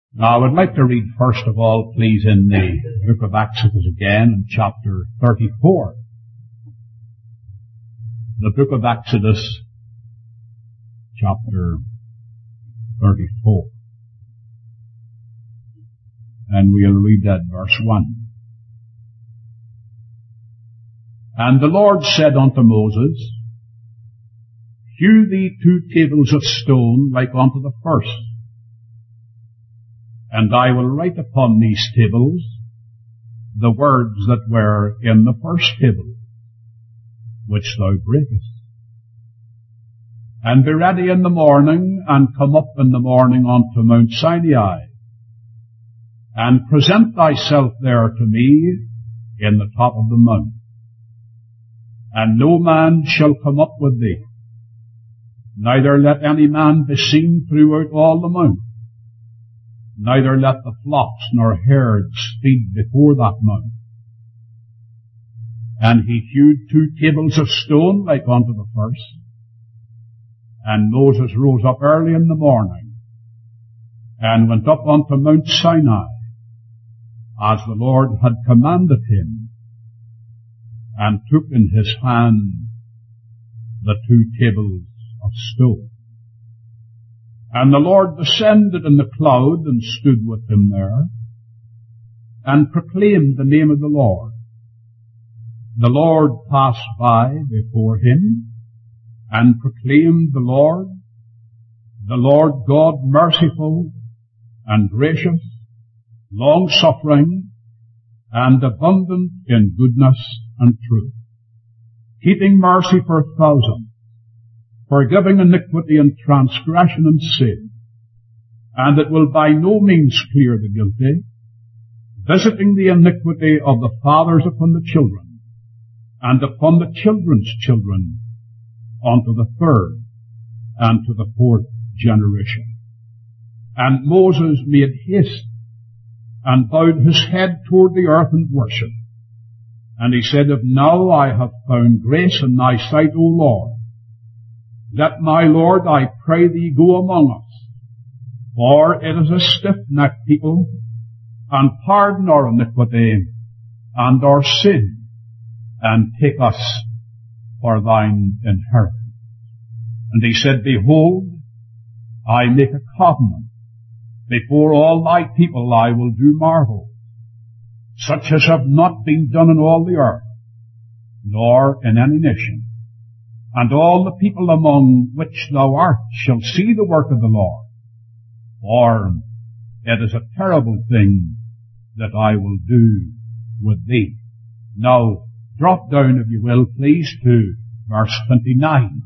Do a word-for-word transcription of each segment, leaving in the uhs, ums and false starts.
Now, I would like to read first of all, please, in the book of Exodus again, in chapter thirty-four. The book of Exodus, chapter thirty-four. And we'll read that verse one. And the Lord said unto Moses, Hew thee two tables of stone like unto the first. And I will write upon these tables the words that were in the first table, which thou breakest. And be ready in the morning, and come up in the morning unto Mount Sinai, and present thyself there to me in the top of the mount. And no man shall come up with thee, neither let any man be seen throughout all the mount. Neither let the flocks nor herds feed before that mount. And he hewed two tables of stone like unto the first. And Moses rose up early in the morning, and went up unto Mount Sinai, as the Lord had commanded him, and took in his hand the two tables of stone. And the Lord descended in the cloud and stood with him there, and proclaimed the name of the Lord. The Lord passed by before him, and proclaimed the Lord, the Lord God merciful and gracious, long-suffering, and abundant in goodness and truth, keeping mercy for thousands, forgiving iniquity and transgression and sin, and it will by no means clear the guilty, visiting the iniquity of the fathers upon the children, and upon the children's children, unto the third and to the fourth generation. And Moses made haste, and bowed his head toward the earth and worshipped. And he said, If now I have found grace in thy sight, O Lord, let my Lord, I pray thee, go among us, for it is a stiff-necked people, and pardon our iniquity and our sin, and take us for thine inheritance. And he said, Behold, I make a covenant. Before all thy people I will do marvels, such as have not been done in all the earth, nor in any nation. And all the people among which thou art shall see the work of the Lord. For it is a terrible thing that I will do with thee. Now, drop down, if you will, please, to verse twenty-nine.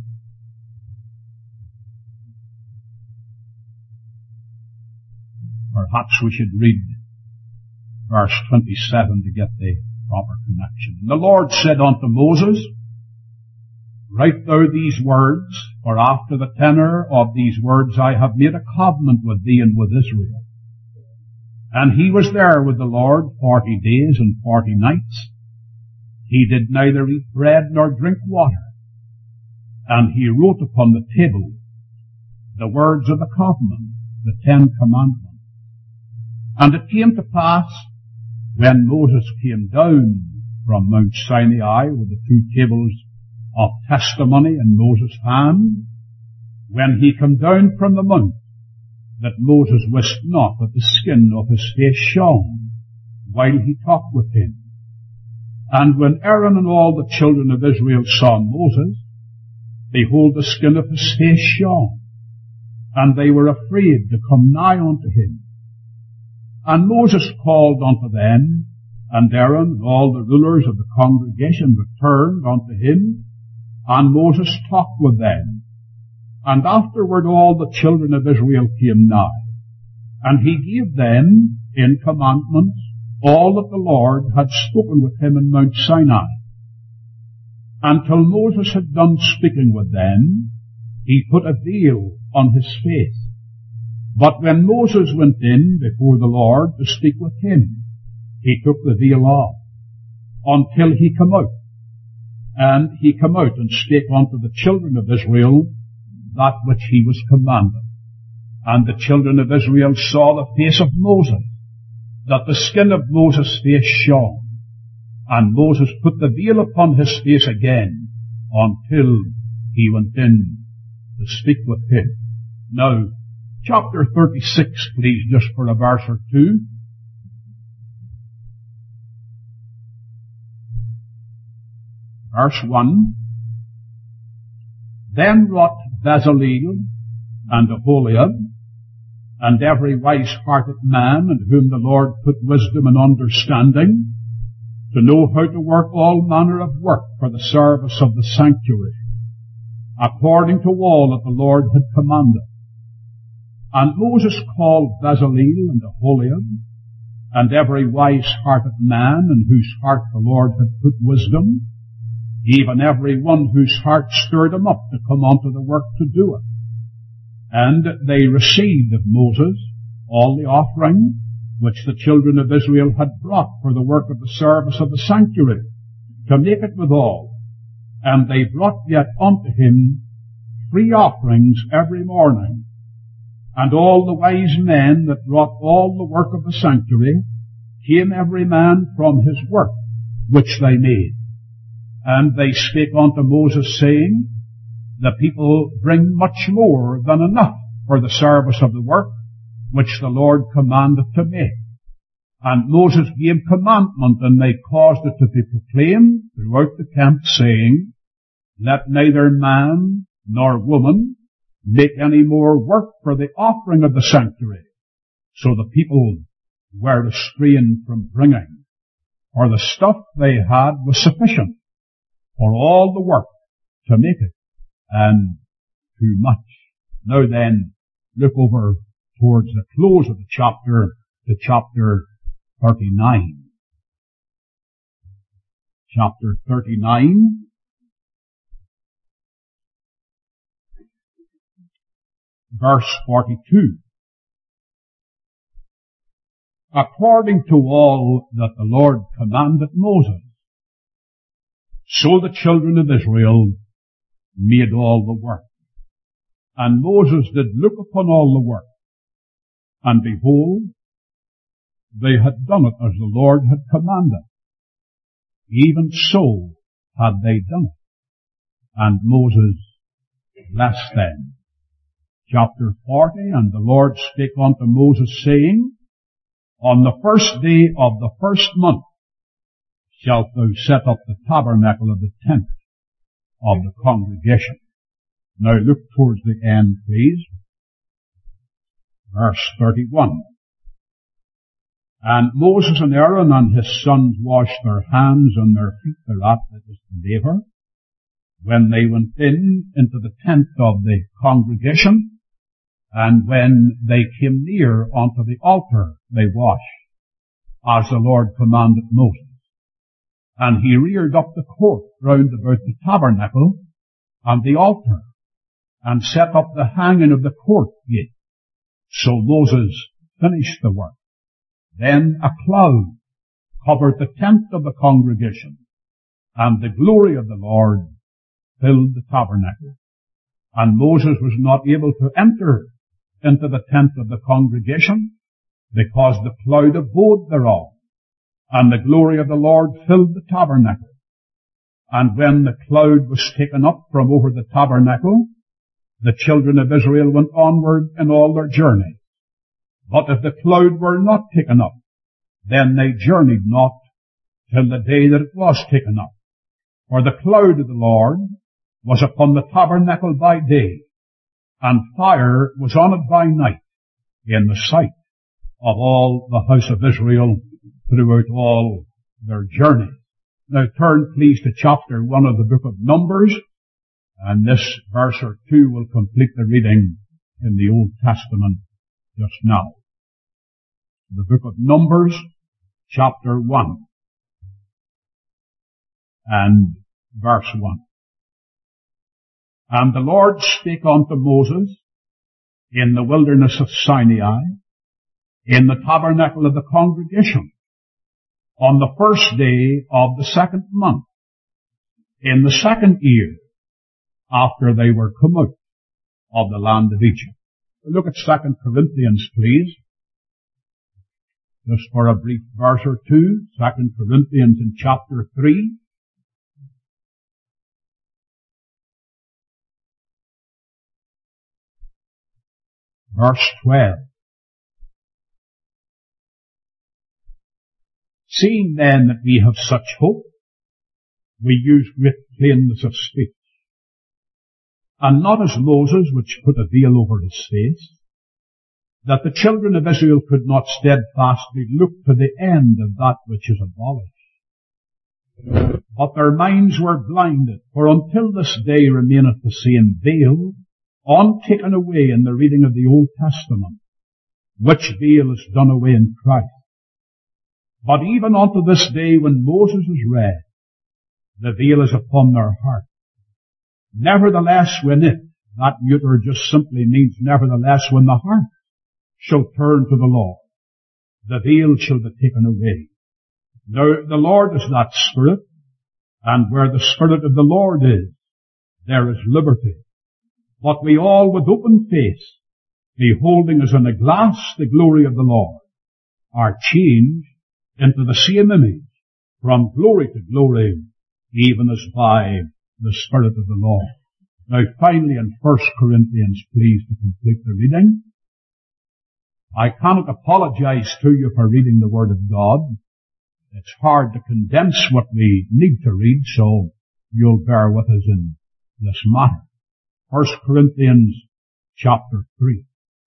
Perhaps we should read verse twenty-seven to get the proper connection. And the Lord said unto Moses, Write thou these words, for after the tenor of these words I have made a covenant with thee and with Israel. And he was there with the Lord forty days and forty nights. He did neither eat bread nor drink water. And he wrote upon the table the words of the covenant, the Ten Commandments. And it came to pass, when Moses came down from Mount Sinai with the two tables of testimony in Moses' hand, when he came down from the mount, that Moses wist not that the skin of his face shone, while he talked with him. And when Aaron and all the children of Israel saw Moses, behold, the skin of his face shone, and they were afraid to come nigh unto him. And Moses called unto them, and Aaron and all the rulers of the congregation returned unto him, and Moses talked with them. And afterward all the children of Israel came nigh, and he gave them in commandments all that the Lord had spoken with him in Mount Sinai. Until Moses had done speaking with them, he put a veil on his face. But when Moses went in before the Lord to speak with him, he took the veil off, until he come out. And he came out and spake unto the children of Israel that which he was commanded. And the children of Israel saw the face of Moses, that the skin of Moses' face shone. And Moses put the veil upon his face again, until he went in to speak with him. Now, chapter thirty-six, please, just for a verse or two. Verse one. Then wrought Bezaleel and Aholiab, and every wise-hearted man in whom the Lord put wisdom and understanding, to know how to work all manner of work for the service of the sanctuary, according to all that the Lord had commanded. And Moses called Bezaleel and Aholiab, and every wise-hearted man in whose heart the Lord had put wisdom, even every one whose heart stirred him up to come unto the work to do it. And they received of Moses all the offering which the children of Israel had brought for the work of the service of the sanctuary, to make it withal. And they brought yet unto him three offerings every morning. And all the wise men that wrought all the work of the sanctuary came every man from his work which they made. And they spake unto Moses, saying, The people bring much more than enough for the service of the work which the Lord commanded to make. And Moses gave commandment, and they caused it to be proclaimed throughout the camp, saying, Let neither man nor woman make any more work for the offering of the sanctuary. So the people were restrained from bringing, for the stuff they had was sufficient for all the work to make it, and too much. Now then, look over towards the close of the chapter, to chapter thirty-nine. Chapter thirty-nine. Verse forty-two. According to all that the Lord commanded Moses, so the children of Israel made all the work. And Moses did look upon all the work, and behold, they had done it as the Lord had commanded. Even so had they done it. And Moses blessed them. Chapter forty, And the Lord spake unto Moses, saying, On the first day of the first month shalt thou set up the tabernacle of the tent of the congregation. Now look towards the end, please. Verse thirty-one. And Moses and Aaron and his sons washed their hands and their feet thereat, that is the laver, when they went in into the tent of the congregation, and when they came near unto the altar, they washed, as the Lord commanded Moses. And he reared up the court round about the tabernacle and the altar, and set up the hanging of the court gate. So Moses finished the work. Then a cloud covered the tent of the congregation, and the glory of the Lord filled the tabernacle. And Moses was not able to enter into the tent of the congregation, because the cloud abode thereof, and the glory of the Lord filled the tabernacle. And when the cloud was taken up from over the tabernacle, the children of Israel went onward in all their journey. But if the cloud were not taken up, then they journeyed not till the day that it was taken up. For the cloud of the Lord was upon the tabernacle by day, and fire was on it by night, in the sight of all the house of Israel throughout all their journey. Now turn please to chapter one of the book of Numbers, and this verse or two will complete the reading in the Old Testament just now. The book of Numbers, chapter one, and verse one. And the Lord spake unto Moses in the wilderness of Sinai, in the tabernacle of the congregation, on the first day of the second month, in the second year, after they were come out of the land of Egypt. Look at Second Corinthians, please. Just for a brief verse or two. Second Corinthians in chapter three. Verse twelve. Seeing then that we have such hope, we use great plainness of speech, and not as Moses, which put a veil over his face, that the children of Israel could not steadfastly look to the end of that which is abolished. But their minds were blinded, for until this day remaineth the same veil, untaken away in the reading of the Old Testament, which veil is done away in Christ. But even unto this day when Moses is read, the veil is upon their heart. Nevertheless, when it, that neuter just simply means nevertheless when the heart shall turn to the Lord, the veil shall be taken away. Now, the Lord is that Spirit, and where the Spirit of the Lord is, there is liberty. But we all with open face, beholding as in a glass the glory of the Lord, are changed into the same image, from glory to glory, even as by the Spirit of the Lord. Now finally in First Corinthians, please, to complete the reading. I cannot apologize to you for reading the Word of God. It's hard to condense what we need to read, so you'll bear with us in this matter. First Corinthians chapter three.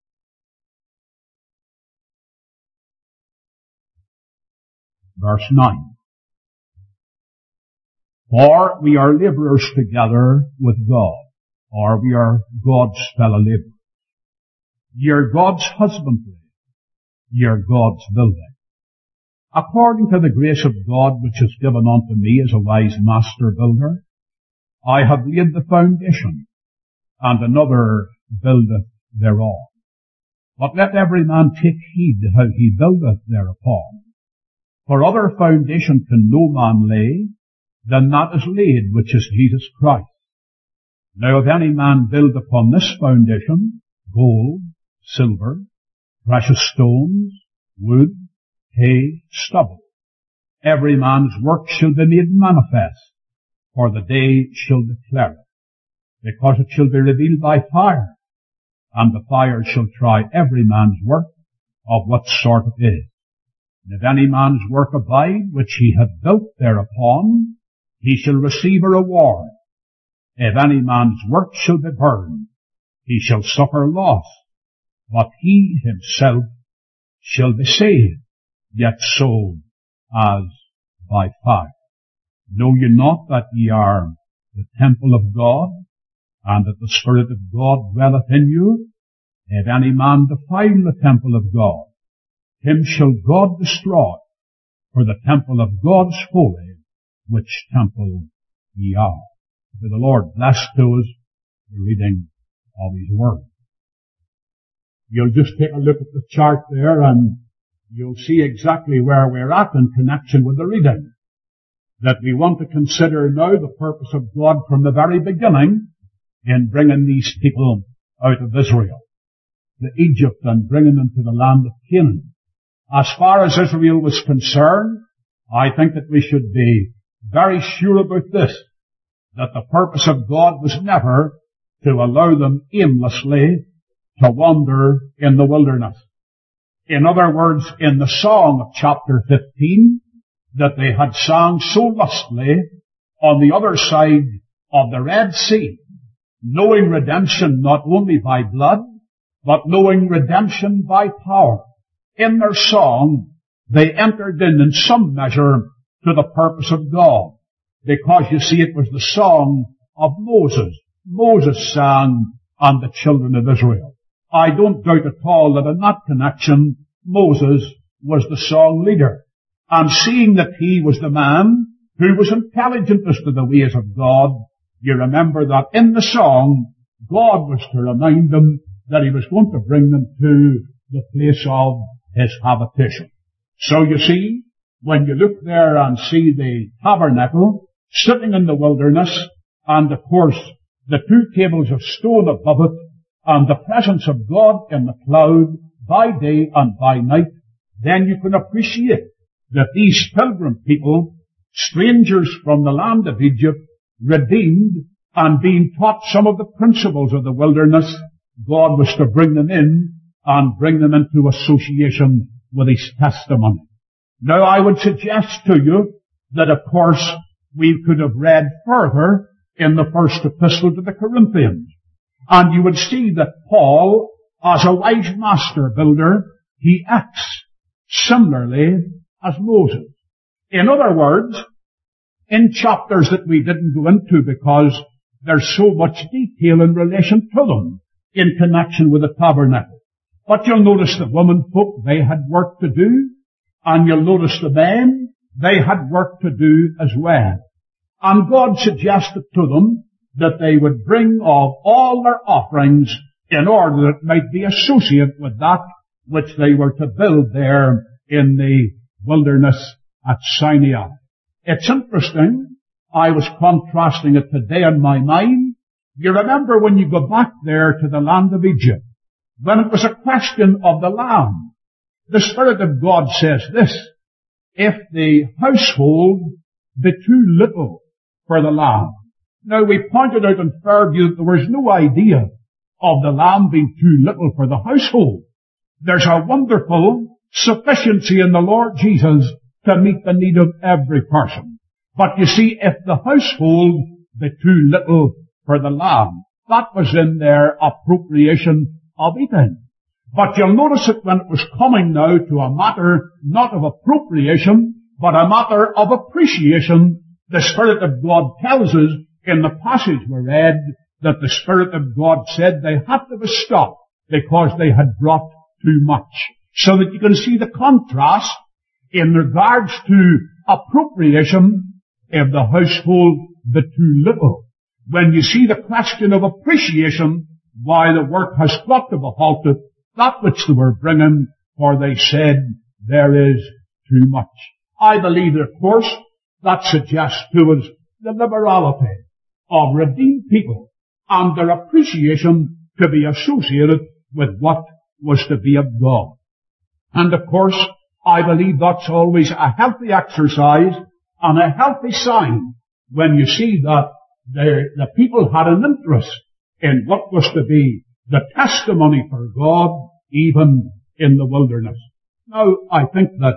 Verse nine. For we are laborers together with God, or we are God's fellow laborers. Ye are God's husbandry, ye are God's building. According to the grace of God which is given unto me as a wise master builder, I have laid the foundation, and another buildeth thereon. But let every man take heed how he buildeth thereupon. For other foundation can no man lay than that is laid, which is Jesus Christ. Now if any man build upon this foundation gold, silver, precious stones, wood, hay, stubble, every man's work shall be made manifest, for the day shall declare it, because it shall be revealed by fire, and the fire shall try every man's work of what sort it is. And if any man's work abide, which he hath built thereupon, he shall receive a reward. If any man's work shall be burned, he shall suffer loss, but he himself shall be saved, yet so as by fire. Know ye not that ye are the temple of God, and that the Spirit of God dwelleth in you? If any man defile the temple of God, him shall God destroy, for the temple of God is holy, which temple ye are. May the Lord bless to us the reading of His Word. You'll just take a look at the chart there and you'll see exactly where we're at in connection with the reading. That we want to consider now the purpose of God from the very beginning in bringing these people out of Israel, to Egypt, and bringing them to the land of Canaan. As far as Israel was concerned, I think that we should be very sure about this, that the purpose of God was never to allow them aimlessly to wander in the wilderness. In other words, in the song of chapter fifteen, that they had sung so lustily on the other side of the Red Sea, knowing redemption not only by blood, but knowing redemption by power. In their song, they entered in in some measure to the purpose of God. Because you see, it was the song of Moses. Moses sang on the children of Israel. I don't doubt at all that in that connection, Moses was the song leader. And seeing that he was the man who was intelligent as to the ways of God, you remember that in the song, God was to remind them that He was going to bring them to the place of His habitation. So you see, when you look there and see the tabernacle sitting in the wilderness, and of course the two tables of stone above it, and the presence of God in the cloud by day and by night, then you can appreciate that these pilgrim people, strangers from the land of Egypt, redeemed and being taught some of the principles of the wilderness, God was to bring them in and bring them into association with His testimony. Now I would suggest to you that of course we could have read further in the first epistle to the Corinthians, and you would see that Paul, as a wise master builder, he acts similarly as Moses. In other words, in chapters that we didn't go into because there's so much detail in relation to them in connection with the tabernacle. But you'll notice the women folk, they had work to do, and you'll notice the men, they had work to do as well. And God suggested to them that they would bring of all their offerings in order that it might be associated with that which they were to build there in the wilderness at Sinai. It's interesting. I was contrasting it today in my mind. You remember when you go back there to the land of Egypt, when it was a question of the lamb, the Spirit of God says this: if the household be too little for the lamb. Now we pointed out in Fairview that there was no idea of the lamb being too little for the household. There's a wonderful sufficiency in the Lord Jesus to meet the need of every person. But you see, if the household be too little for the lamb, that was in their appropriation of eating. But you'll notice it when it was coming now to a matter not of appropriation, but a matter of appreciation. The Spirit of God tells us in the passage we read that the Spirit of God said they had to be stopped because they had brought too much. So that you can see the contrast in regards to appropriation if the household be too little. When you see the question of appreciation, why the work has got to be halted, that which they were bringing, for they said there is too much. I believe that, of course, that suggests to us the liberality of redeemed people and their appreciation to be associated with what was to be of God. And of course, I believe that's always a healthy exercise and a healthy sign when you see that the, the people had an interest in what was to be the testimony for God even in the wilderness. Now, I think that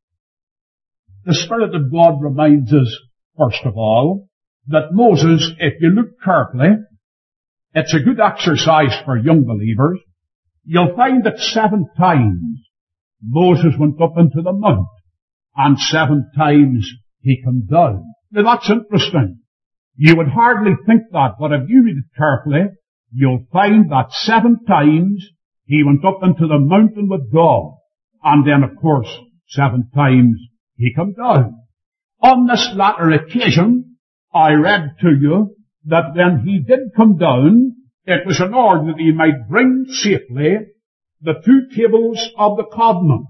the Spirit of God reminds us, first of all, that Moses, if you look carefully, it's a good exercise for young believers. You'll find that seven times Moses went up into the mount, and seven times he came down. Now that's interesting. You would hardly think that, but if you read it carefully, you'll find that seven times he went up into the mountain with God, and then of course, seven times he came down. On this latter occasion, I read to you that when he did come down, it was in order that he might bring safely the two tables of the covenant.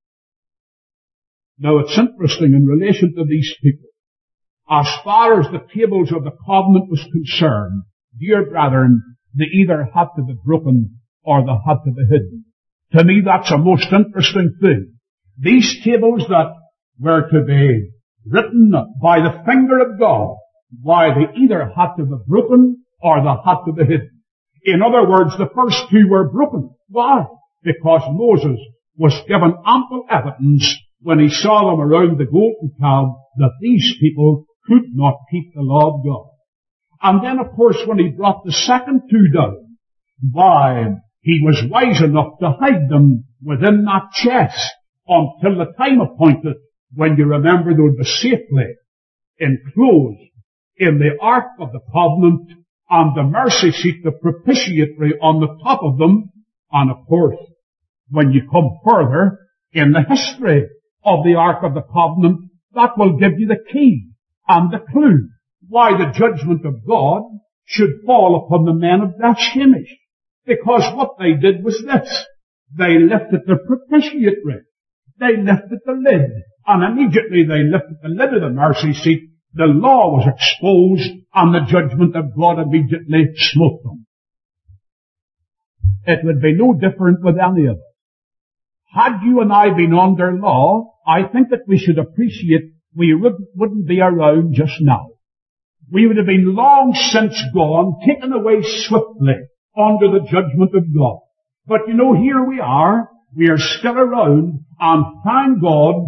Now it's interesting in relation to these people. As far as the tables of the covenant was concerned, dear brethren, they either had to be broken or they had to be hidden. To me that's a most interesting thing. These tables that were to be written by the finger of God, why they either had to be broken or they had to be hidden. In other words, the first two were broken. Why? Because Moses was given ample evidence when he saw them around the golden calf that these people could not keep the law of God. And then, of course, when he brought the second two down, why, he was wise enough to hide them within that chest until the time appointed when, you remember, they would be safely enclosed in the Ark of the Covenant and the mercy seat, the propitiatory on the top of them. And of course, when you come further in the history of the Ark of the Covenant, that will give you the key and the clue why the judgment of God should fall upon the men of Beth-Shemesh. Because what they did was this. They lifted the propitiatory. They lifted the lid. And immediately they lifted the lid of the mercy seat. The law was exposed and the judgment of God immediately smote them. it would be no different with any of us. Had you and I been under law, I think that we should appreciate we wouldn't be around just now. We would have been long since gone, taken away swiftly under the judgment of God. But you know, here we are. We are still around, and thank God.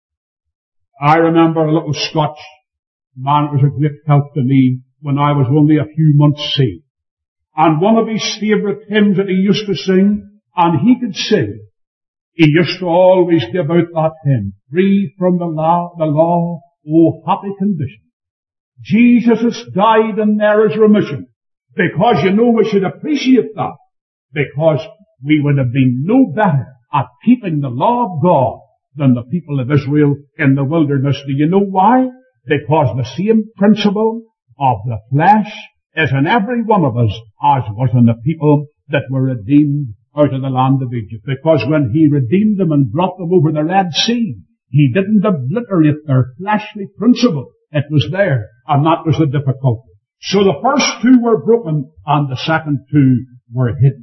I remember a little Scotch man. It was a great help to me when I was only a few months saved. And one of his favourite hymns that he used to sing, and he could sing, he used to always give out that hymn, free from the law, the law, oh happy condition. Jesus has died and there is remission. Because you know we should appreciate that. Because we would have been no better at keeping the law of God than the people of Israel in the wilderness. Do you know why? Because the same principle of the flesh is in every one of us as was in the people that were redeemed out of the land of Egypt. Because when he redeemed them and brought them over the Red Sea, he didn't obliterate their fleshly principle. It was there, and that was the difficulty. So the first two were broken, and the second two were hidden.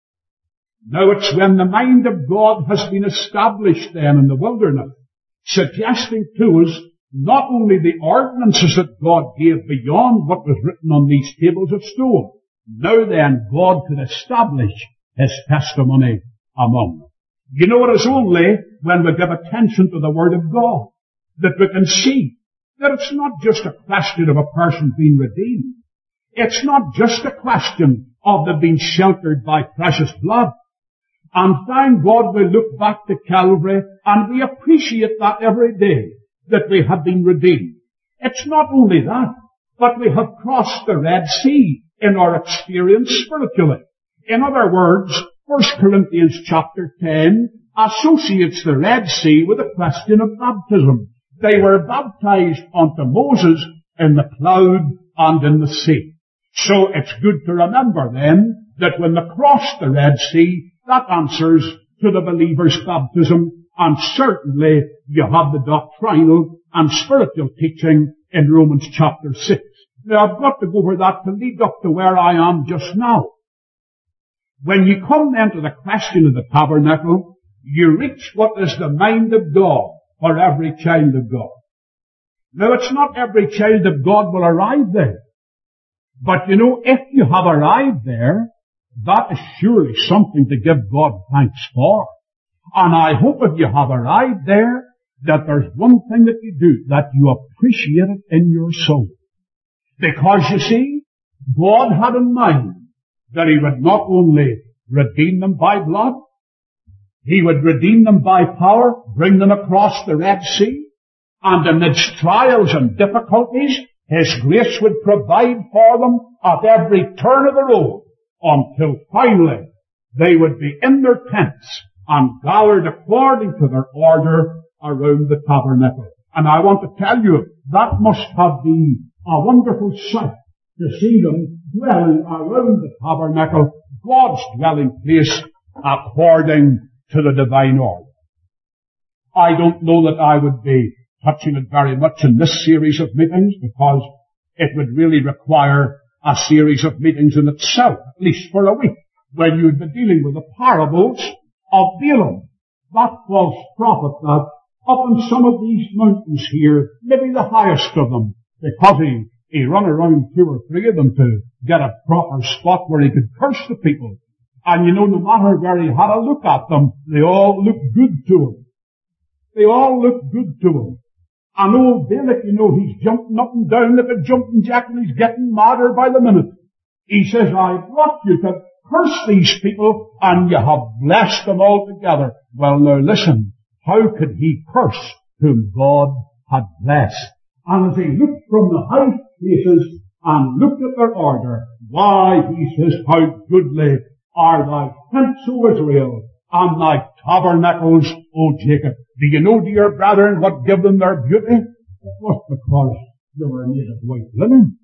Now it's when the mind of God has been established then in the wilderness, suggesting to us not only the ordinances that God gave beyond what was written on these tables of stone. Now then, God could establish his testimony among them. You know, it is only when we give attention to the Word of God that we can see that it's not just a question of a person being redeemed. It's not just a question of them being sheltered by precious blood. And thank God we look back to Calvary and we appreciate that every day that we have been redeemed. It's not only that, but we have crossed the Red Sea in our experience spiritually. In other words, First Corinthians chapter ten associates the Red Sea with the question of baptism. They were baptized unto Moses in the cloud and in the sea. So it's good to remember then that when they crossed the Red Sea, that answers to the believer's baptism, and certainly you have the doctrinal and spiritual teaching in Romans chapter six. Now I've got to go over that to lead up to where I am just now. When you come then to the question of the tabernacle, you reach what is the mind of God for every child of God. Now it's not every child of God will arrive there. But you know, if you have arrived there, that is surely something to give God thanks for. And I hope if you have arrived there, that there's one thing that you do, that you appreciate it in your soul. Because you see, God had in mind that he would not only redeem them by blood, he would redeem them by power, bring them across the Red Sea, and amidst trials and difficulties, his grace would provide for them at every turn of the road, until finally they would be in their tents and gathered according to their order around the tabernacle. And I want to tell you, that must have been a wonderful sight to see them dwelling around the tabernacle, God's dwelling place, according to the divine order. I don't know that I would be touching it very much in this series of meetings, because it would really require a series of meetings in itself, at least for a week, when you would be dealing with the parables of Balaam, that false prophet that up in some of these mountains here, maybe the highest of them, because he, he run around two or three of them to get a proper spot where he could curse the people. And you know, no matter where he had a look at them, they all looked good to him. They all looked good to him. And old Balak, you know, he's jumping up and down like a jumping jack, and he's getting madder by the minute. He says, I brought you to curse these people, and you have blessed them altogether. Well, now listen, how could he curse whom God had blessed? And as he looked from the high places and looked at their order, why, he says, how goodly are thy tents, O Israel, and thy tabernacles, O Jacob. Do you know, dear brethren, what gave them their beauty? It was because they were made of white linen.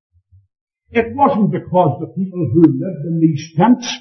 It wasn't because the people who lived in these tents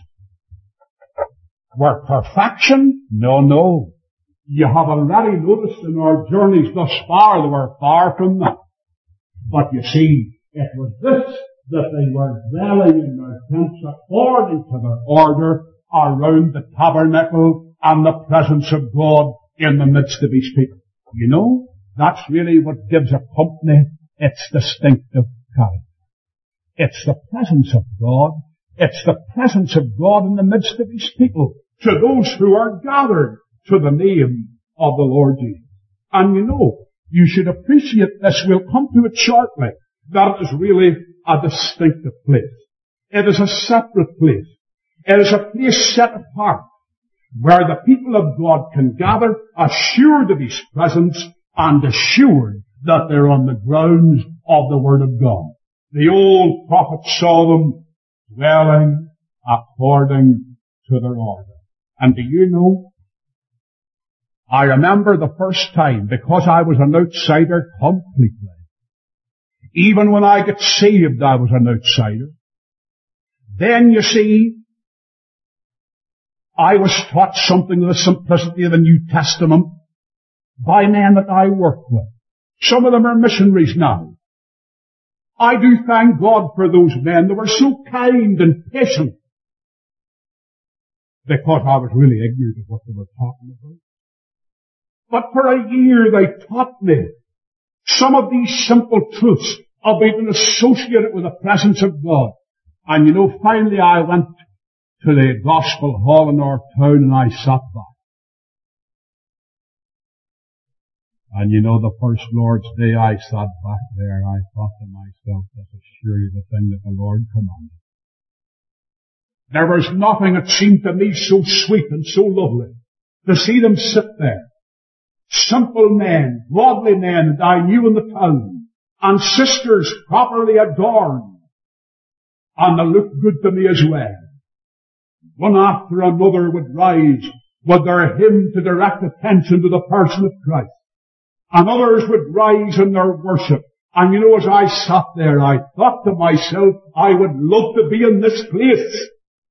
were perfection. No, no. You have already noticed in our journeys thus far, they were far from that. But you see, it was this that they were dwelling in their tents according to their order around the tabernacle and the presence of God in the midst of His people. You know, that's really what gives a company its distinctive character. It's the presence of God. It's the presence of God in the midst of His people, to those who are gathered to the name of the Lord Jesus. And you know, you should appreciate this. We'll come to it shortly. That is really a distinctive place. It is a separate place. It is a place set apart where the people of God can gather assured of His presence and assured that they're on the grounds of the Word of God. The old prophet saw them dwelling according to their order. And do you know, I remember the first time, because I was an outsider completely. Even when I got saved, I was an outsider. Then, you see, I was taught something of the simplicity of the New Testament by men that I worked with. Some of them are missionaries now. I do thank God for those men. They were so kind and patient, because I was really ignorant of what they were talking about. But for a year they taught me some of these simple truths of being associated with the presence of God. And you know, finally I went to the Gospel Hall in our town and I sat back. And you know, the first Lord's Day I sat back there, I thought to myself, this is surely the thing that the Lord commanded. There was nothing that seemed to me so sweet and so lovely to see them sit there. Simple men, godly men that I knew in the town, and sisters properly adorned, and they looked good to me as well. One after another would rise with their hymn to direct attention to the person of Christ. And others would rise in their worship. And you know, as I sat there, I thought to myself, I would love to be in this place.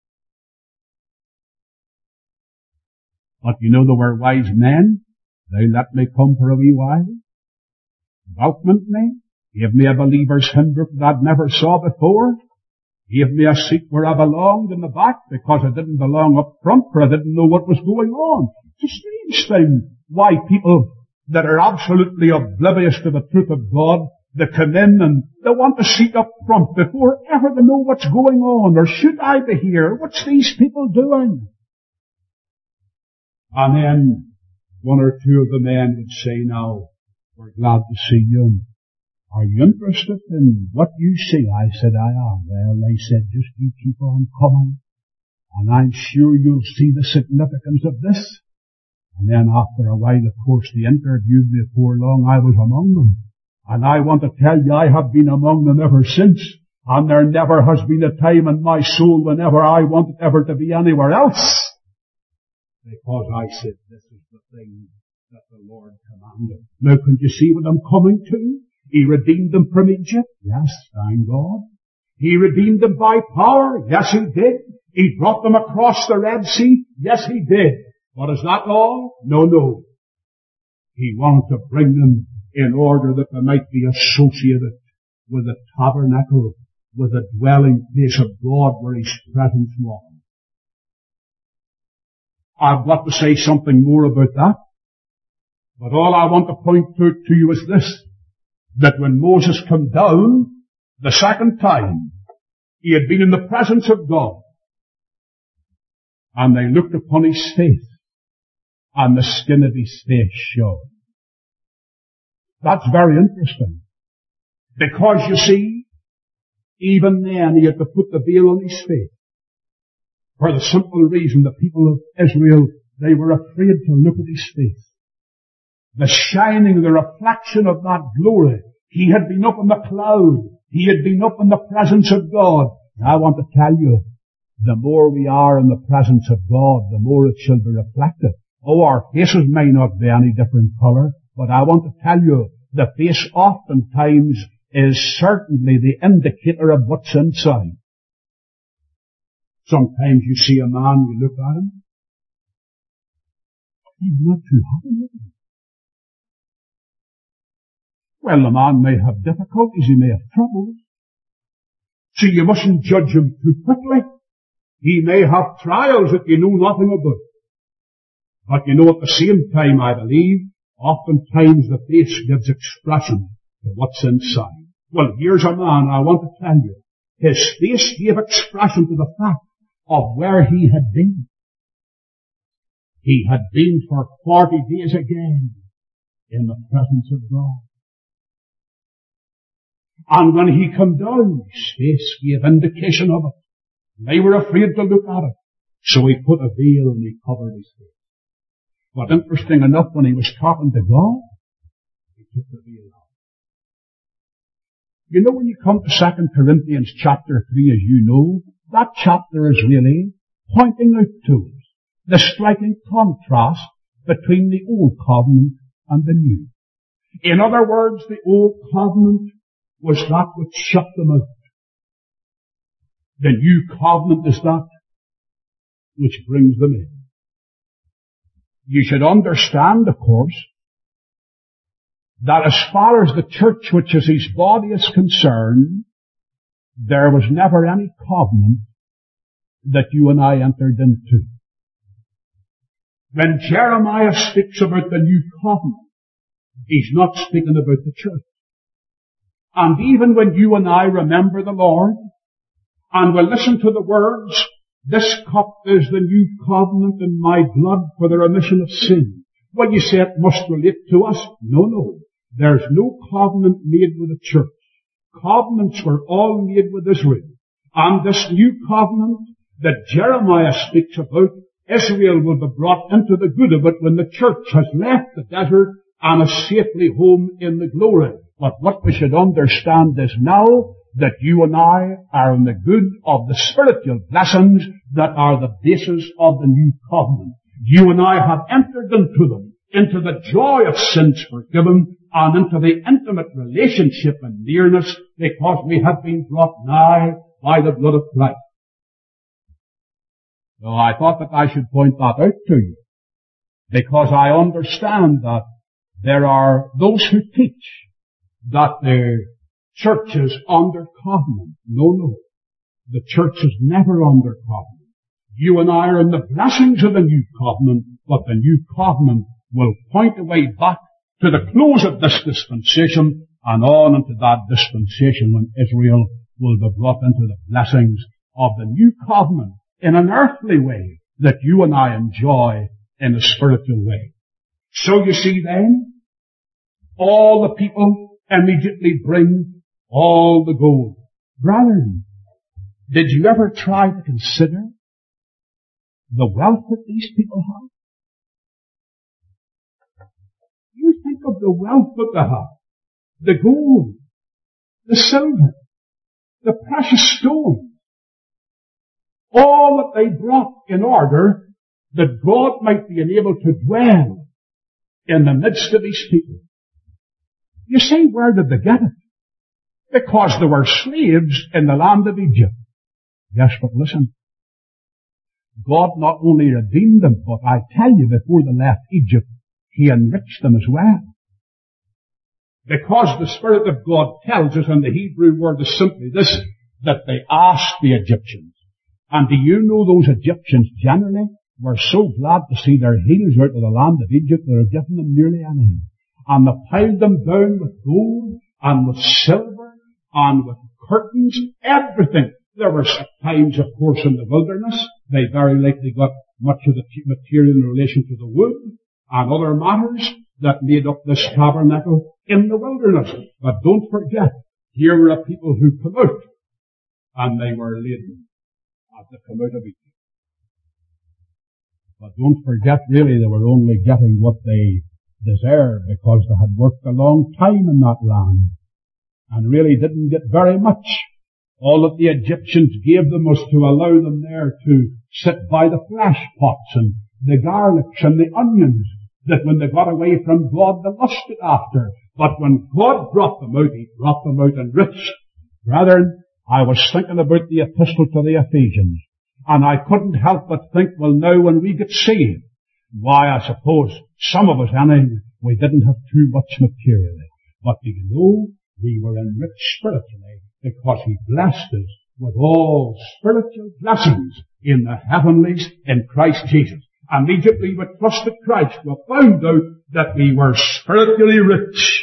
But you know, there were wise men. They let me come for a wee while, welcomed me, gave me a believer's hymn book that I'd never saw before, gave me a seat where I belonged in the back, because I didn't belong up front, for I didn't know what was going on. It's a strange thing why people that are absolutely oblivious to the truth of God, they come in and they want a seat up front before ever they know what's going on, or should I be here? What's these people doing? And then one or two of the men would say, now, we're glad to see you. Are you interested in what you see? I said, I am. Well, they said, just you keep on coming, and I'm sure you'll see the significance of this. And then after a while, of course, they interviewed me before long. I was among them. And I want to tell you, I have been among them ever since. And there never has been a time in my soul whenever I wanted ever to be anywhere else. Because I said, this is the thing that the Lord commanded. Now, can you see what I'm coming to? He redeemed them from Egypt. Yes, thank God. He redeemed them by power. Yes, He did. He brought them across the Red Sea. Yes, He did. But is that all? No, no. He wanted to bring them in order that they might be associated with the tabernacle, with the dwelling place of God where His presence was. I've got to say something more about that. But all I want to point to, to you is this, that when Moses came down the second time, he had been in the presence of God, and they looked upon his face, and the skin of his face shone. That's very interesting. Because, you see, even then he had to put the veil on his face. For the simple reason the people of Israel, they were afraid to look at his face. The shining, the reflection of that glory. He had been up in the cloud. He had been up in the presence of God. And I want to tell you, the more we are in the presence of God, the more it shall be reflected. Oh, our faces may not be any different colour, but I want to tell you, the face oftentimes is certainly the indicator of what's inside. Sometimes you see a man, you look at him, he's not too happy looking. Well, the man may have difficulties, he may have troubles. So you mustn't judge him too quickly. He may have trials that you know nothing about. But you know, at the same time, I believe, oftentimes the face gives expression to what's inside. Well, here's a man, I want to tell you, his face gave expression to the fact of where he had been. He had been for forty days again in the presence of God. And when he came down, his face gave indication of it. They were afraid to look at it. So he put a veil and he covered his face. But interesting enough, when he was talking to God, he took the veil off. You know, when you come to Second Corinthians chapter three, as you know, that chapter is really pointing out to us the striking contrast between the Old Covenant and the New. In other words, the Old Covenant was that which shut them out. The New Covenant is that which brings them in. You should understand, of course, that as far as the church, which is his body, is concerned, there was never any covenant that you and I entered into. When Jeremiah speaks about the new covenant, he's not speaking about the church. And even when you and I remember the Lord, and will listen to the words, this cup is the new covenant in my blood for the remission of sin. Well, you say it must relate to us. No, no. There's no covenant made with the church. Covenants were all made with Israel. And this new covenant that Jeremiah speaks about, Israel will be brought into the good of it when the church has left the desert and is safely home in the glory. But what we should understand is now that you and I are in the good of the spiritual blessings that are the basis of the new covenant. You and I have entered into them, into the joy of sins forgiven, and into the intimate relationship and nearness because we have been brought nigh by the blood of Christ. So I thought that I should point that out to you, because I understand that there are those who teach that the church is under covenant. No, no. The church is never under covenant. You and I are in the blessings of the new covenant, but the new covenant will point away back to the close of this dispensation and on into that dispensation when Israel will be brought into the blessings of the new covenant in an earthly way that you and I enjoy in a spiritual way. So you see then, all the people immediately bring all the gold. Brethren, did you ever try to consider the wealth that these people have? You think of the wealth that they have. The gold, the silver, the precious stones. All that they brought in order that God might be enabled to dwell in the midst of his people. You say, where did they get it? Because they were slaves in the land of Egypt. Yes, but listen. God not only redeemed them, but I tell you, before they left Egypt, he enriched them as well. Because the Spirit of God tells us, and the Hebrew word is simply this, that they asked the Egyptians. And do you know those Egyptians generally were so glad to see their heels out of the land of Egypt, they were giving them nearly anything. And they piled them down with gold, and with silver, and with curtains, everything. There were times, of course, in the wilderness, they very likely got much of the material in relation to the wood, and other matters that made up this tabernacle in the wilderness. But don't forget, here were a people who come out, and they were laden as they come out of Egypt. But don't forget, really, they were only getting what they deserved because they had worked a long time in that land and really didn't get very much. All that the Egyptians gave them was to allow them there to sit by the flesh pots and the garlics and the onions that when they got away from God they lusted after. But when God brought them out, he brought them out enriched. Brethren, I was thinking about the epistle to the Ephesians, and I couldn't help but think, well, now when we get saved, why, I suppose some of us, anyway, we didn't have too much materially. But do you know, we were enriched spiritually because he blessed us with all spiritual blessings in the heavenlies in Christ Jesus. Immediately we trusted Christ, we found out that we were spiritually rich.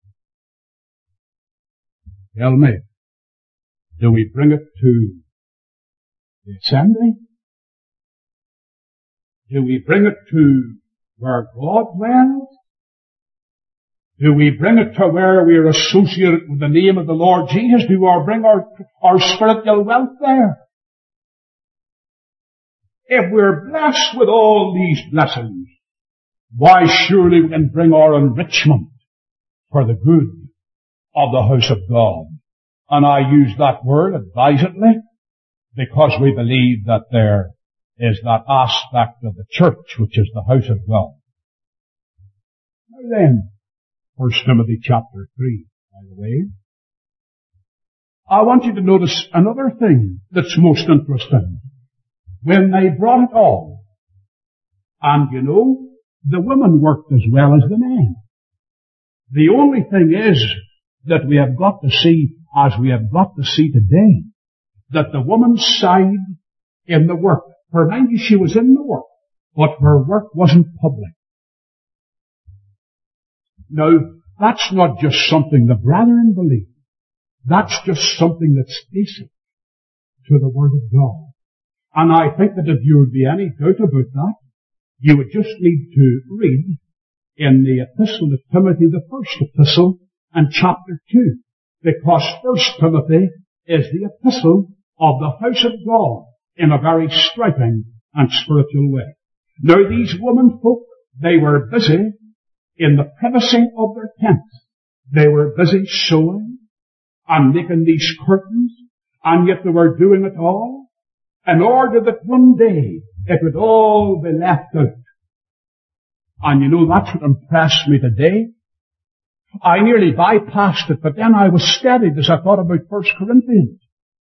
Tell me, do we bring it to the assembly? Do we bring it to where God dwells? Do we bring it to where we are associated with the name of the Lord Jesus? Do we bring our, our spiritual wealth there? If we're blessed with all these blessings, why surely we can bring our enrichment for the good of the house of God. And I use that word advisedly because we believe that there is that aspect of the church which is the house of God. Now then, First Timothy chapter three, by the way, I want you to notice another thing that's most interesting. When they brought it all, and you know, the women worked as well as the men. The only thing is that we have got to see, as we have got to see today, that the woman's side in the work, for mind you, she was in the work, but her work wasn't public. Now, that's not just something the brethren believe. That's just something that's basic to the Word of God. And I think that if you would be any doubt about that, you would just need to read in the epistle to Timothy, the first epistle, and chapter two. Because First Timothy is the epistle of the house of God in a very striking and spiritual way. Now these women folk, they were busy in the privacy of their tents. They were busy sewing and making these curtains, and yet they were doing it all in order that one day it would all be left out. And you know, that's what impressed me today. I nearly bypassed it, but then I was steadied as I thought about First Corinthians.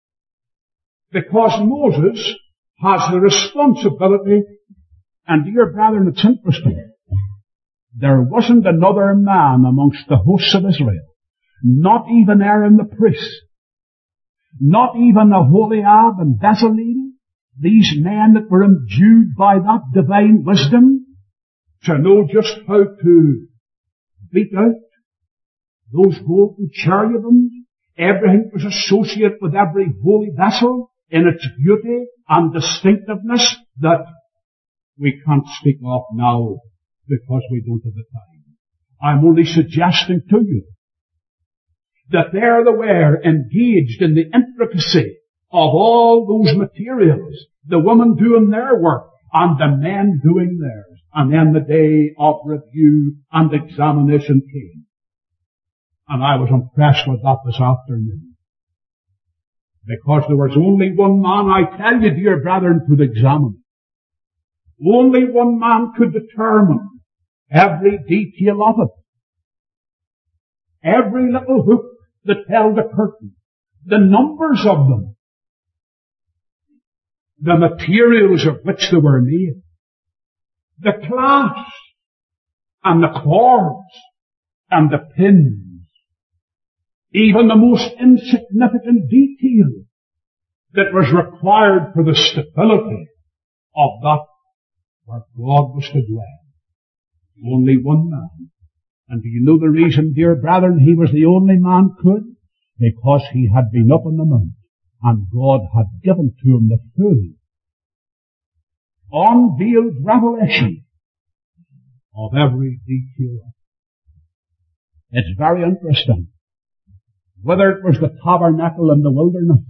Because Moses has the responsibility, and dear brethren, it's interesting. There wasn't another man amongst the hosts of Israel, not even Aaron the priest, not even Aholiab and Bezalel, these men that were endued by that divine wisdom to know just how to beat out those golden cherubims. Everything was associated with every holy vessel in its beauty and distinctiveness that we can't speak of now because we don't have the time. I'm only suggesting to you that there they were engaged in the intricacy of all those materials, the women doing their work and the men doing theirs. And then the day of review and examination came. And I was impressed with that this afternoon. Because there was only one man, I tell you, dear brethren, could examine. Only one man could determine every detail of it. Every little hook that held a curtain. The numbers of them. The materials of which they were made. The clasps and the cords and the pins. Even the most insignificant detail that was required for the stability of that where God was to dwell. Only one man. And do you know the reason, dear brethren, he was the only man could? Because he had been up on the mount and God had given to him the full unveiled revelation of every detail. It's very interesting. Whether it was the tabernacle in the wilderness,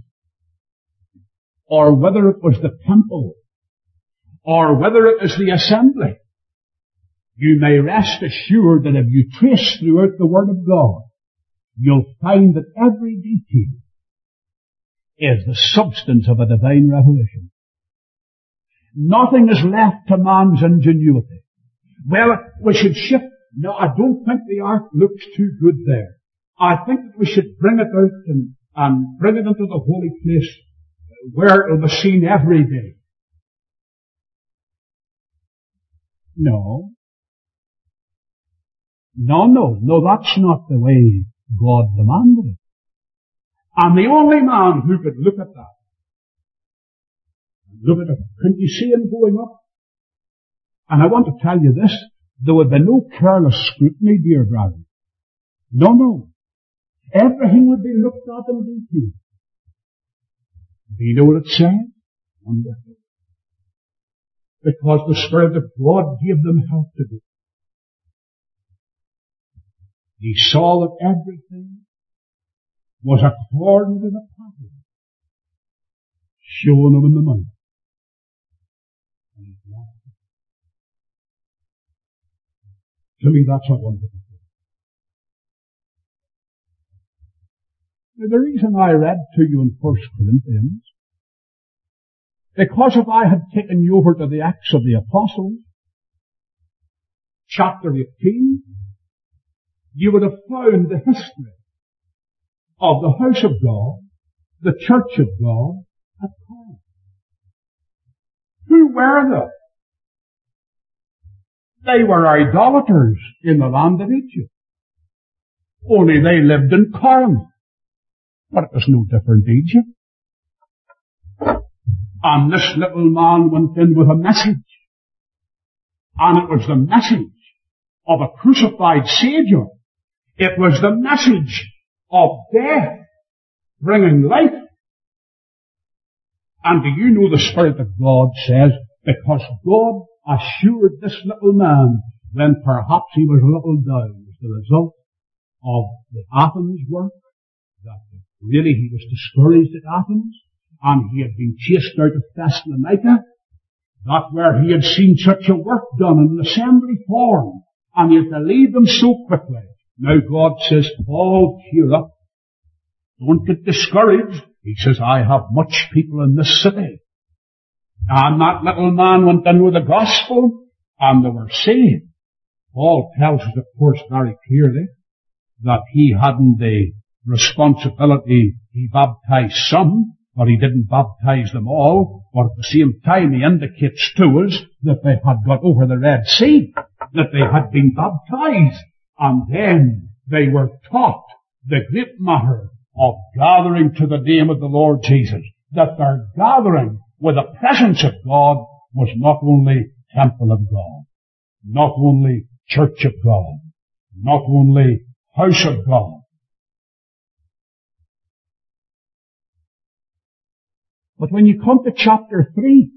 or whether it was the temple, or whether it was the assembly, you may rest assured that if you trace throughout the Word of God, you'll find that every detail is the substance of a divine revelation. Nothing is left to man's ingenuity. Well, we should shift. No, I don't think the ark looks too good there. I think that we should bring it out and, and bring it into the holy place where it will be seen every day. No. No, no, no, that's not the way God demanded it. And the only man who could look at that, look at it, couldn't you see him going up? And I want to tell you this, there would be no careless scrutiny, dear brother. No, no. Everything would be looked at in detail. Do you know what it says? Wonderful. Because the Spirit of God gave them help to do. He saw that everything was according to the pattern shown him in the mount. And he laughed. To me, that's a wonderful thing. Now, the reason I read to you in First Corinthians, because if I had taken you over to the Acts of the Apostles, chapter eighteen, you would have found the history of the house of God, the church of God, at Corinth. Who were they? They were idolaters in the land of Egypt. Only they lived in Corinth. But it was no different Egypt. And this little man went in with a message. And it was the message of a crucified Savior. It was the message of death bringing life. And do you know the Spirit of God says, because God assured this little man when perhaps he was a little down as the result of the Athens work, that really he was discouraged at Athens, and he had been chased out of Thessalonica, that where he had seen such a work done in an assembly form, and he had to leave them so quickly. Now God says, Paul, cheer up. Don't get discouraged. He says, I have much people in this city. And that little man went in with the gospel, and they were saved. Paul tells us, of course, very clearly, that he hadn't the responsibility. He baptized some, but he didn't baptize them all. But at the same time, he indicates to us that they had got over the Red Sea, that they had been baptized, and then they were taught the great matter of gathering to the name of the Lord Jesus, that their gathering with the presence of God was not only temple of God, not only church of God, not only house of God, but when you come to chapter three,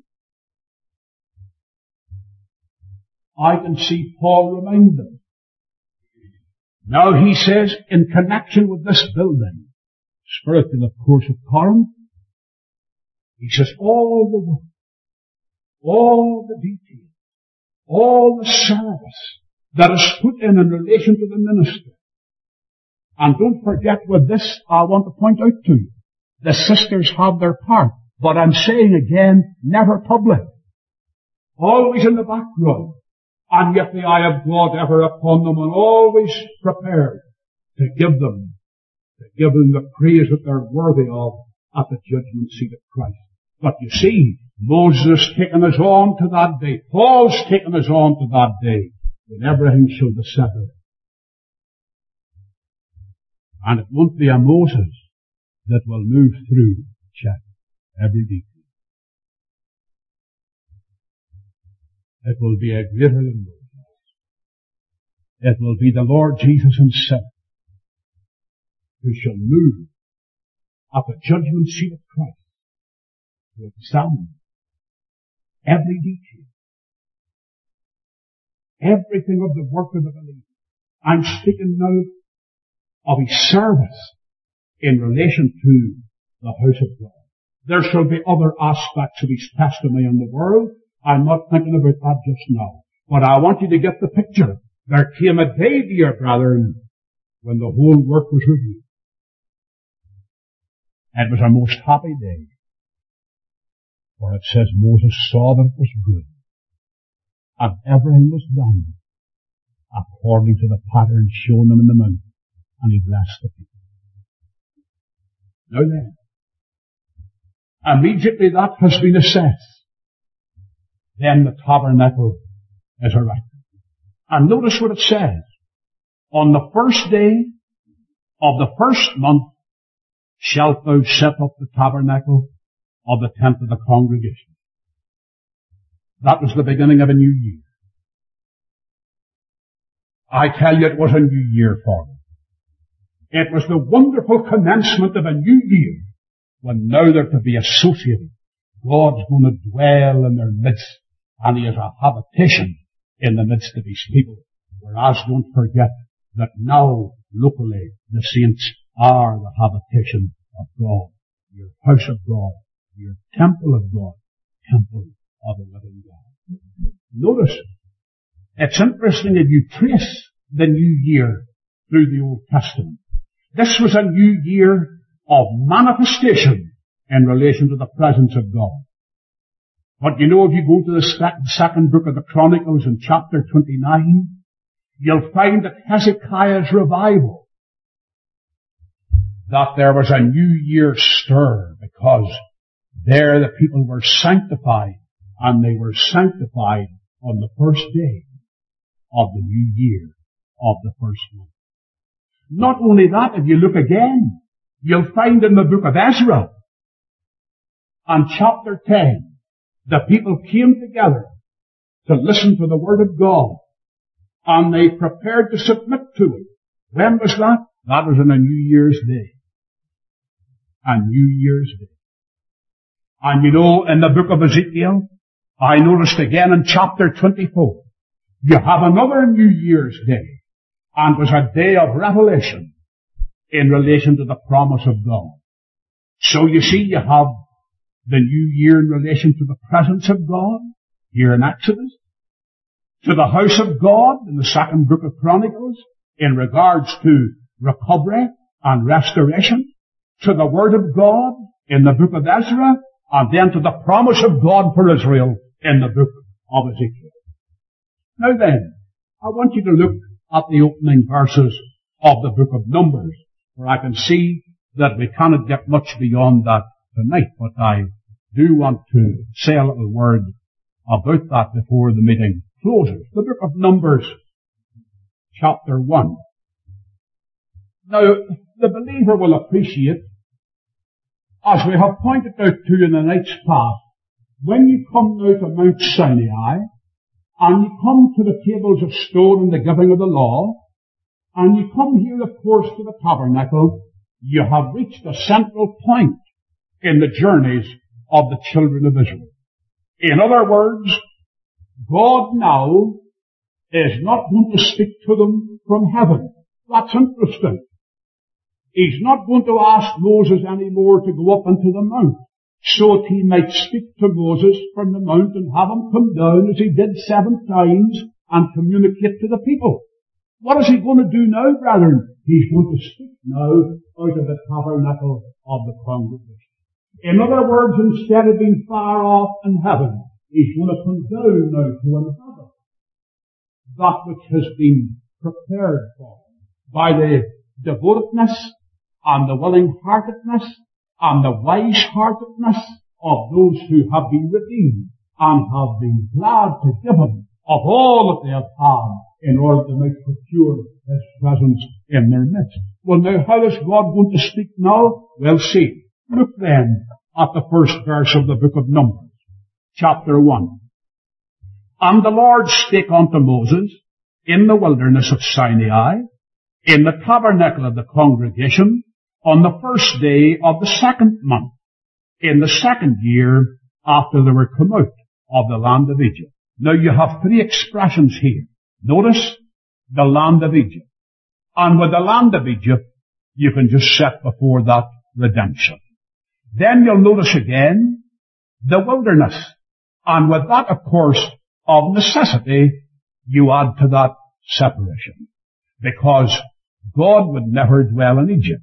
I can see Paul remind them. Now he says, in connection with this building, spiritual, of course, of Corinth, he says, all the work, all the details, all the service that is put in in relation to the ministry. And don't forget with this, I want to point out to you, the sisters have their part, but I'm saying again, never public. Always in the background. And yet the eye of God ever upon them, and always prepared to give them, to give them the praise that they're worthy of at the judgment seat of Christ. But you see, Moses has taken us on to that day. Paul's taken us on to that day when everything shall be settled. And it won't be a Moses that will move through, check every detail. It will be a greater than Moses. It will be the Lord Jesus himself who shall move at the judgment seat of Christ to examine every detail, everything of the work of the believer. I'm speaking now of his service in relation to the house of God. There shall be other aspects of his testimony in the world. I'm not thinking about that just now. But I want you to get the picture. There came a day, dear brethren, when the whole work was reviewed. It was a most happy day. For it says Moses saw that it was good. And everything was done according to the pattern shown them in the mount. And he blessed the people. Now then, immediately that has been assessed. Then the tabernacle is erected. And notice what it says. On the first day of the first month shalt thou set up the tabernacle of the tent of the congregation. That was the beginning of a new year. I tell you, it was a new year for them. It was the wonderful commencement of a new year, when now they're to be associated. God's going to dwell in their midst, and He is a habitation in the midst of His people. Whereas, don't forget that now, locally, the saints are the habitation of God. Your house of God, your temple of God, temple of the living God. Notice, it's interesting if you trace the new year through the Old Testament. This was a new year of manifestation in relation to the presence of God. But you know, if you go to the second book of the Chronicles in chapter twenty-nine, you'll find that Hezekiah's revival, that there was a new year stir, because there the people were sanctified, and they were sanctified on the first day of the new year of the first month. Not only that, if you look again, you'll find in the book of Ezra, and chapter ten, the people came together to listen to the word of God, and they prepared to submit to it. When was that? That was on a New Year's Day. A New Year's Day. And you know, in the book of Ezekiel, I noticed again in chapter twenty-four, you have another New Year's Day, and it was a day of revelation in relation to the promise of God. So you see, you have the new year in relation to the presence of God, here in Exodus, to the house of God in the second book of Chronicles, in regards to recovery and restoration, to the word of God in the book of Ezra, and then to the promise of God for Israel in the book of Ezekiel. Now then, I want you to look at the opening verses of the book of Numbers, where I can see that we cannot get much beyond that tonight, but I do want to say a little word about that before the meeting closes. The book of Numbers, chapter one. Now, the believer will appreciate, as we have pointed out to you in the night's past, when you come now to Mount Sinai, and you come to the tables of stone and the giving of the law, and you come here, of course, to the tabernacle, you have reached a central point in the journeys of the children of Israel. In other words, God now is not going to speak to them from heaven. That's interesting. He's not going to ask Moses anymore to go up into the mount, so that he might speak to Moses from the mount and have him come down as he did seven times and communicate to the people. What is he going to do now, brethren? He's going to speak now out of the tabernacle of the congregation. In other words, instead of being far off in heaven, he's going to come down now to inhabit that which has been prepared for him by the devotedness and the willing-heartedness and the wise-heartedness of those who have been redeemed and have been glad to give him of all that they have had in order to make procure his presence in their midst. Well, now, how is God going to speak now? Well, see. Look then at the first verse of the book of Numbers, chapter one. And the Lord spake unto Moses in the wilderness of Sinai, in the tabernacle of the congregation, on the first day of the second month, in the second year after they were come out of the land of Egypt. Now you have three expressions here. Notice the land of Egypt. And with the land of Egypt, you can just set before that redemption. Then you'll notice again the wilderness. And with that, of course, of necessity, you add to that separation. Because God would never dwell in Egypt.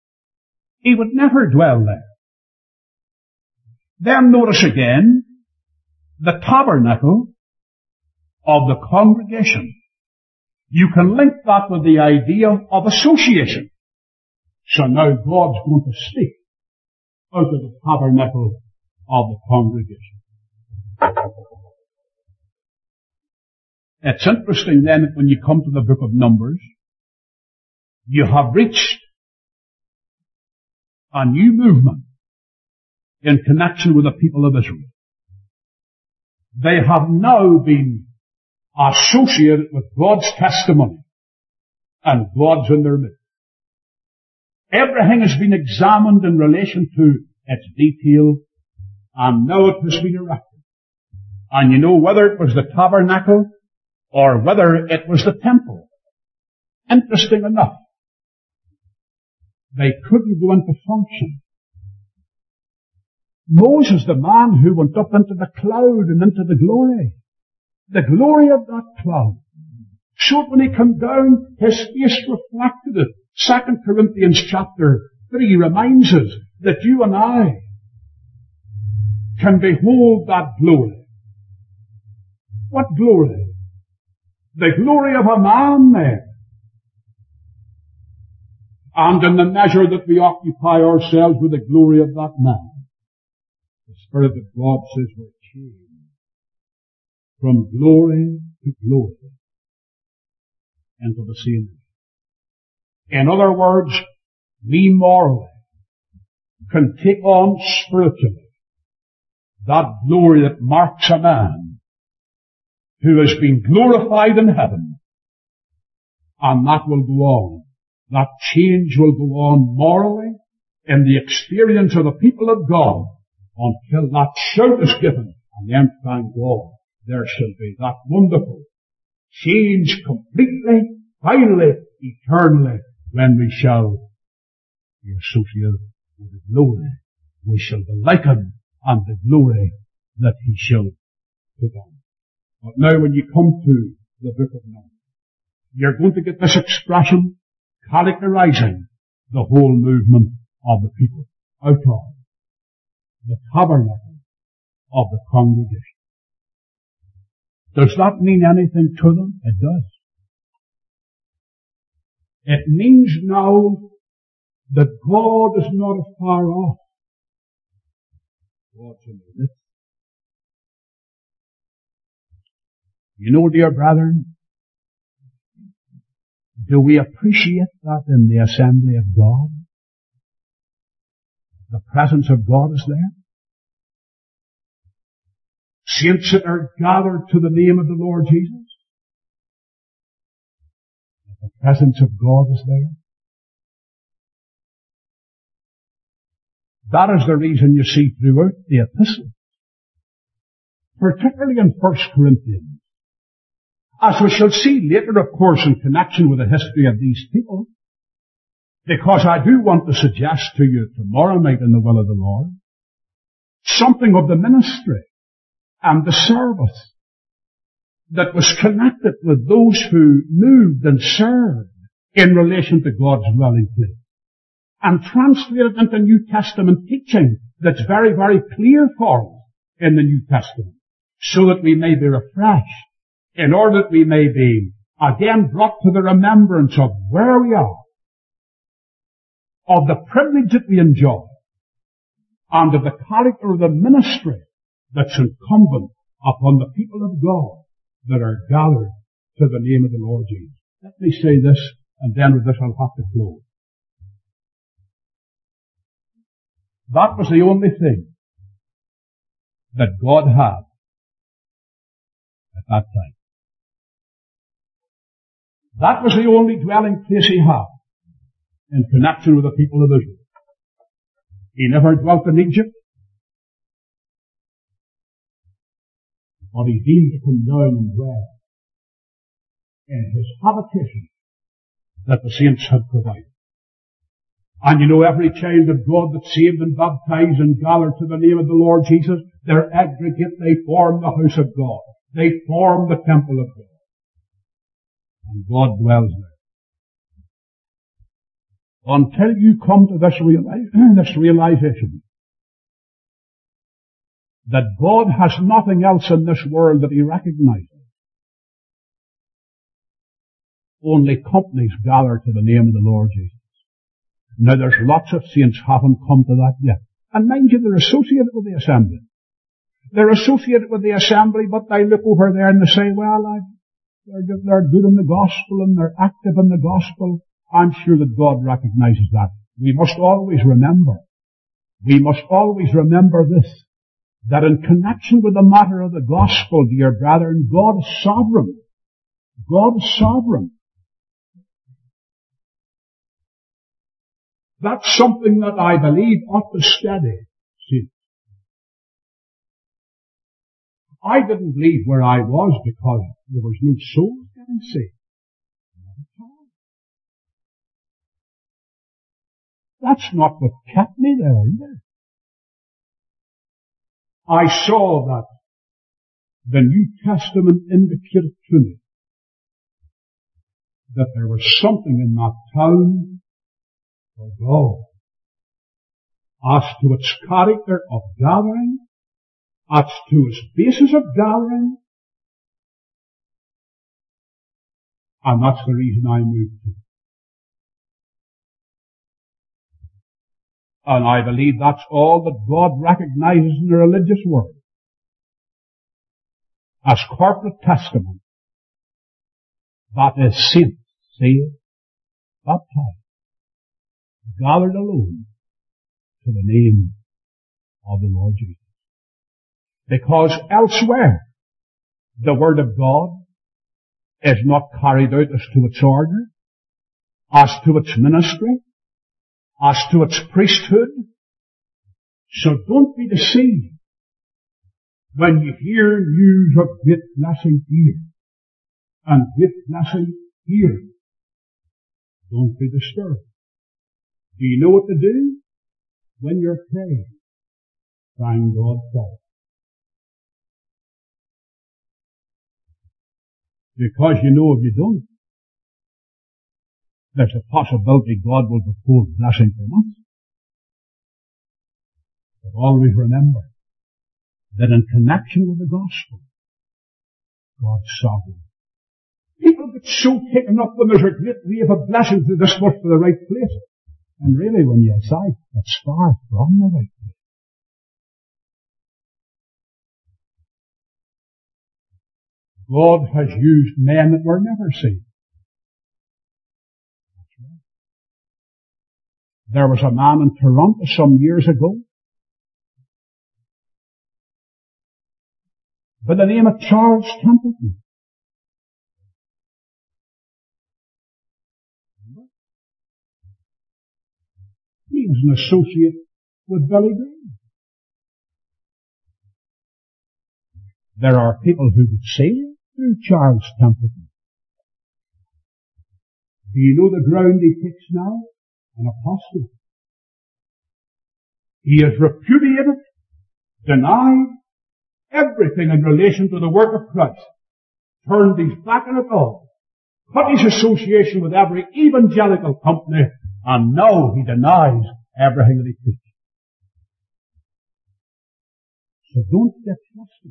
He would never dwell there. Then notice again the tabernacle of the congregation. You can link that with the idea of association. So now God's going to speak out of the tabernacle of the congregation. It's interesting then when you come to the book of Numbers, you have reached a new movement in connection with the people of Israel. They have now been associated with God's testimony, and God's in their midst. Everything has been examined in relation to its detail, and now it has been erected. And you know, whether it was the tabernacle or whether it was the temple, interesting enough, they couldn't go into function. Moses, the man who went up into the cloud and into the glory, the glory of that cloud, so that when he came down, his face reflected it. Second Corinthians chapter three reminds us that you and I can behold that glory. What glory? The glory of a man there. And in the measure that we occupy ourselves with the glory of that man, the Spirit of God says we're changed from glory to glory into the same. In other words, we morally can take on spiritually that glory that marks a man who has been glorified in heaven, and that will go on. That change will go on morally in the experience of the people of God until that shout is given, and then, thank God, there shall be that wonderful change completely, finally, eternally, when we shall be associated with the glory. We shall be likened unto the glory that he shall put on. But now when you come to the book of Numbers, you're going to get this expression characterizing the whole movement of the people out of the tabernacle of the congregation. Does that mean anything to them? It does. It means now that God is not afar off. God's in the midst. You know, dear brethren, do we appreciate that in the assembly of God? The presence of God is there. Saints that are gathered to the name of the Lord Jesus. The presence of God is there. That is the reason you see throughout the epistles, particularly in First Corinthians, as we shall see later, of course, in connection with the history of these people, because I do want to suggest to you tomorrow night in the will of the Lord, something of the ministry and the service that was connected with those who moved and served in relation to God's dwelling place, and translated into New Testament teaching that's very, very clear for us in the New Testament, so that we may be refreshed, in order that we may be again brought to the remembrance of where we are, of the privilege that we enjoy, and of the character of the ministry that's incumbent upon the people of God that are gathered to the name of the Lord Jesus. Let me say this, and then with this I'll have to close. That was the only thing that God had at that time. That was the only dwelling place he had in connection with the people of Israel. He never dwelt in Egypt, but he deemed to come down and dwell in his habitation that the saints had provided. And you know, every child of God that's saved and baptized and gathered to the name of the Lord Jesus, they're aggregate, they form the house of God. They form the temple of God. And God dwells there. Until you come to this, reali- this realization that God has nothing else in this world that he recognizes. Only companies gather to the name of the Lord Jesus. Now there's lots of saints haven't come to that yet. And mind you, they're associated with the assembly. They're associated with the assembly, but they look over there and they say, well, I, they're, they're good in the gospel and they're active in the gospel. I'm sure that God recognizes that. we must always remember, we must always remember this, that in connection with the matter of the gospel, dear brethren, God is sovereign. God is sovereign. That's something that I believe ought to steady. See, I didn't leave where I was because there was no souls getting saved. That's not what kept me there either. I saw that the New Testament indicated to me that there was something in that town for God as to its character of gathering, as to its basis of gathering, and that's the reason I moved to it. And I believe that's all that God recognizes in the religious world as corporate testimony. That is saints, saved, baptized, gathered alone to the name of the Lord Jesus. Because elsewhere, the Word of God is not carried out as to its order, as to its ministry, as to its priesthood. So don't be deceived when you hear news of great blessing here and great blessing here. Don't be disturbed. Do you know what to do? When you're praying, thank God for it. Because you know if you don't, there's a possibility God will withhold blessing from us. But always remember that in connection with the gospel, God's sovereign. People get so taken up when there's a great wave of blessings that this must be the right place. And really, when you decide, it's far from the right place. God has used men that were never saved. There was a man in Toronto some years ago by the name of Charles Templeton. He was an associate with Billy Graham. There are people who get saved through Charles Templeton. Do you know the ground he takes now? An apostate. He has repudiated, denied everything in relation to the work of Christ, turned his back on it all, cut his association with every evangelical company, and now he denies everything that he preached. So don't get flustered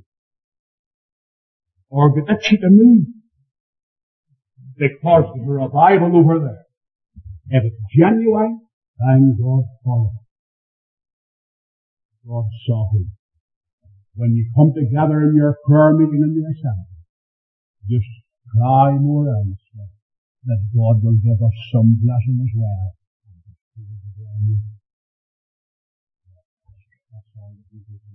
or get itchy to move because there's a revival over there. If it's genuine, thank God for it. God's sovereign. When you come together in your prayer meeting in the assembly, just cry more earnestly that God will give us some blessing as well. That's all that we do.